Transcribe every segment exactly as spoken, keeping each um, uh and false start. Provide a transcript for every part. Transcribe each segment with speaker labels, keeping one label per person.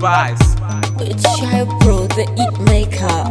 Speaker 1: Spice.
Speaker 2: It's Shy Bro, the hit maker.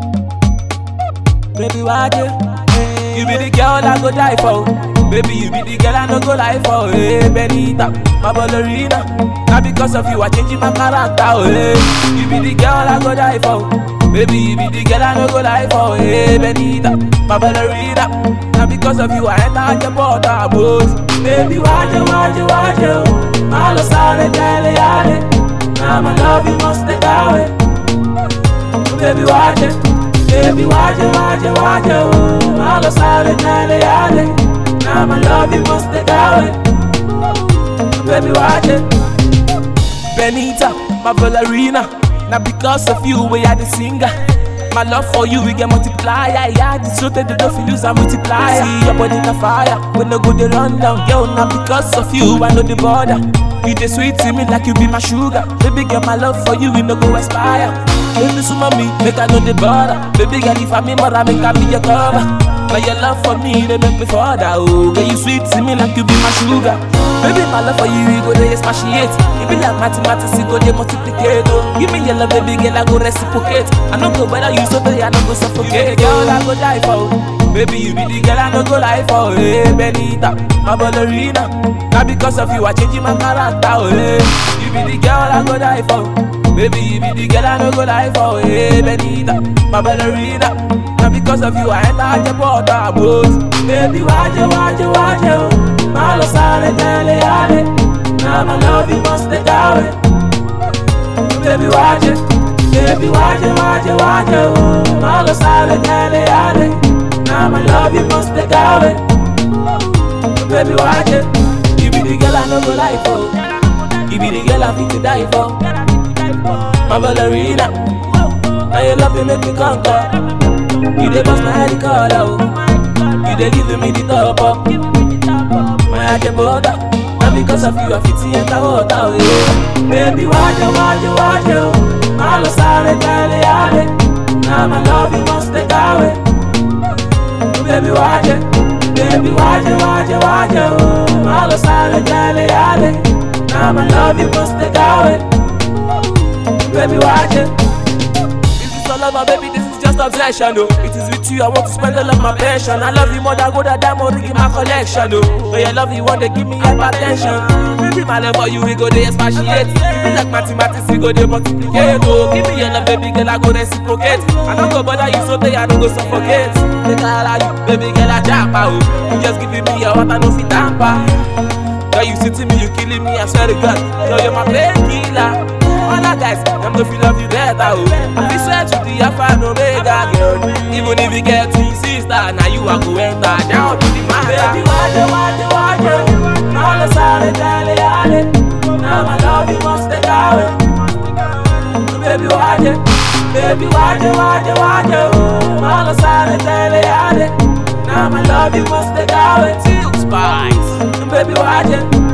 Speaker 3: Baby, why you? You be the girl I go die for. Baby, you be the girl I no go lie for. Hey, Benita, my ballerina. Now because of you, I changing my character. Hey, you be the girl I go die for. Baby, you be the girl I no go lie for. Hey, Benita, my ballerina. Now because of you, I enter the border, boys. Baby, why you, why you, why you? I lost all the jelly, now my love you must take away. Baby, why you? Baby, why you, why you, why you? I lost all the jelly, now my love you must take away. Baby, why you? Benita, my ballerina. Now because of you, we are the singer. My love for you, we get multiplier. Yeah, this so that they don't feel use and multiply. See your body in fire, when I go the run down. Yo, now because of you, I know the border. You the sweet to me like you be my sugar. Baby girl, my love for you, we no go expire. Baby, so mommy, make I know the border. Baby girl, if I'm in more, I make I be your cover. But your love for me, they make me further. Oh, girl, you sweet to me like you be my sugar. Baby, my love for you, we go there expatiate. It be like mathematics, it go there multiplicate. Oh, give me your love, baby girl, I go reciprocate. I don't go better, you so bad, I don't go suffocate. Girl, I go die for. Baby, you be the girl, I don't go lie for. Hey, Benita, my ballerina. Now because of you, I changing my character. Hey, you be the girl, I go die for. Baby, you be the girl, I don't go lie for. Hey, Benita, my ballerina. Now because of you, I enter the border, boys. Baby, why you, why you, why you? My love, sorry, jelly, now my love you must take away. Baby, why you? Baby, why you, why you, why you? My love, sorry, jelly, now my love you must take away. Baby, why you? You be the girl I no go lie for. You be the girl I fit to die for. My ballerina, now your love you make me conquer. You dey bust my head color. You dey giving me the top up. My heart dey border. Now because of you, I fit to enter water. Yeah. Baby, why you, why you, why you? My love, sorry, jelly, now my love you must take away. Baby, why you? Baby, why you, why you, why you? My love, sorry, jelly, now my love you must take away. Baby, why you? This is all over, baby, this is just obsession, oh. It is with you, I want to spend all of my passion. I love you more than gold, diamond ring in my collection, oh. But you love you, want to give me hypertension. Baby, my love for you, we go there expatiate. Give me like mathematics, we go there multiplicate, oh. Give me your love, baby girl, I go reciprocate. I don't go bother you, so they I don't go suffocate. Make I allow you, baby girl, I jump out. You just giving me your water, no fit tamper. Girl, you sitting me, you killing me, I swear to God. Girl, you're my painkiller. Other guys, them don't feel love you better, oh. I feel swear to the Alpha and Omega, girl. Even if you get twin sister, now you are go enter down to the matter. Baby, why you, why you, why you? All the sorry, jelly, now my love you must take away. Baby, why you? Baby, why you, why you, why you? All the sorry, jelly, now my love you must take away. Till Spice, baby, why you?